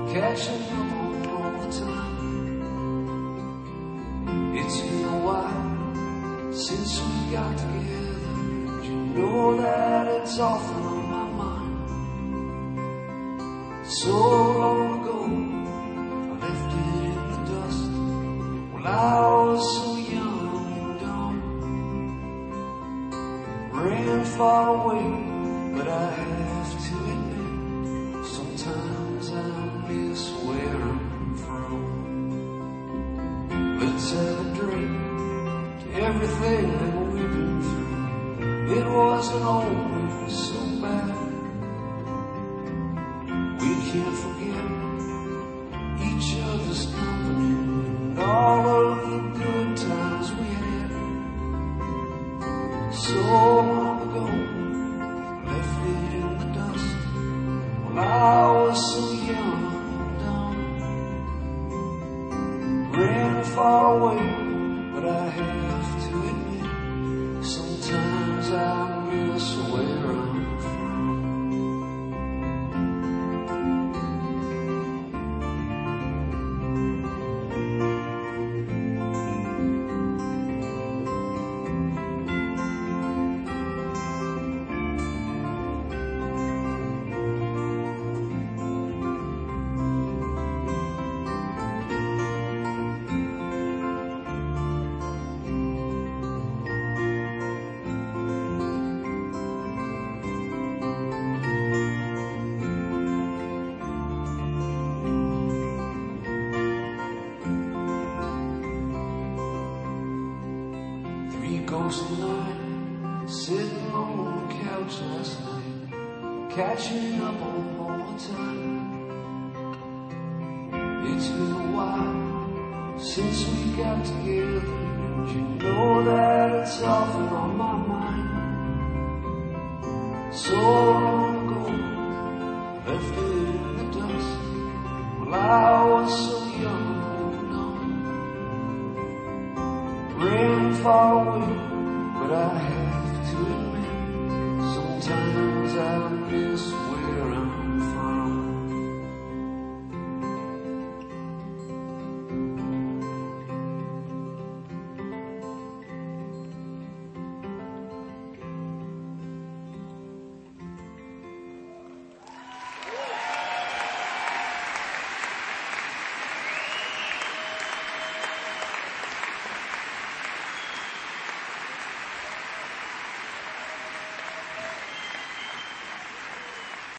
catching up on all the time. It's been a while since we got together, and you know that it's often on my mind. So long ago, I left it in the dust when I was so young and dumb. Ran far away, but I have to admit, sometimes I miss where I'm from. Let's have a drink to everything that we've been through. It wasn't always so bad. We can't forget each other's company and all of the good times we had. So long ago, left it in the dust when I was so young and dumb. Ran far away, but I have to admit, sometimes I miss where I'm from. Ghostly night, sitting on the couch last night, catching up on all the time. It's been a while since we got together, and you know that it's often on my mind. So long ago, left it in the dust while I was so young and dumb. Ran far away,